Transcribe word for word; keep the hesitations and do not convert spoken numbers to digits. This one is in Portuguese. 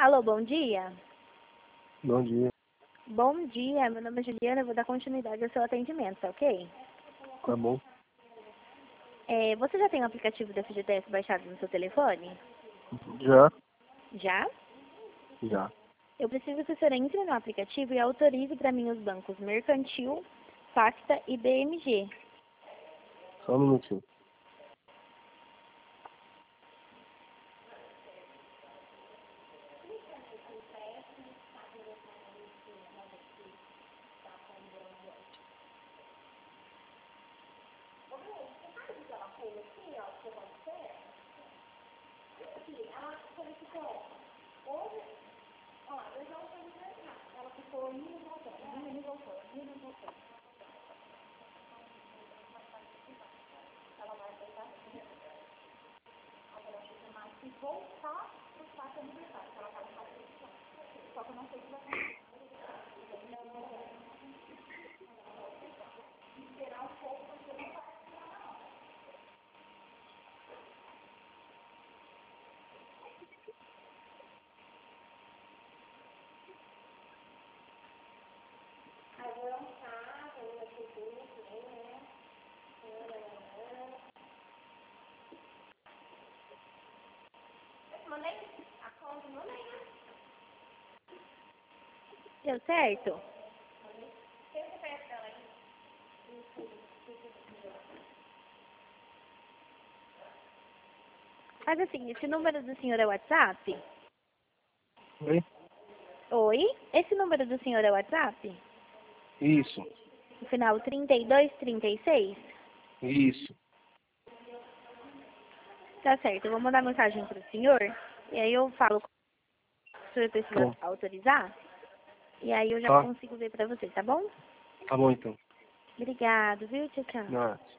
Alô, bom dia. Bom dia. Bom dia, meu nome é Juliana, eu vou dar continuidade ao seu atendimento, tá ok? Tá bom? É, você já tem o aplicativo da F G T S baixado no seu telefone? Já? Já? Já. Eu preciso que o senhor entre no aplicativo e autorize para mim os bancos Mercantil, Pacta e B M G. Só um minutinho. Deu certo? Faz assim, esse número do senhor é WhatsApp? Oi? Oi? Esse número do senhor é WhatsApp? Isso. No final trinta e dois, trinta e seis? Isso. Tá certo, eu vou mandar mensagem pro senhor, e aí eu falo que o senhor precisa Bom. autorizar, e aí eu já Tá. consigo ver pra você, tá bom? Tá bom então. Obrigado, viu? Tchau, tchau. Não.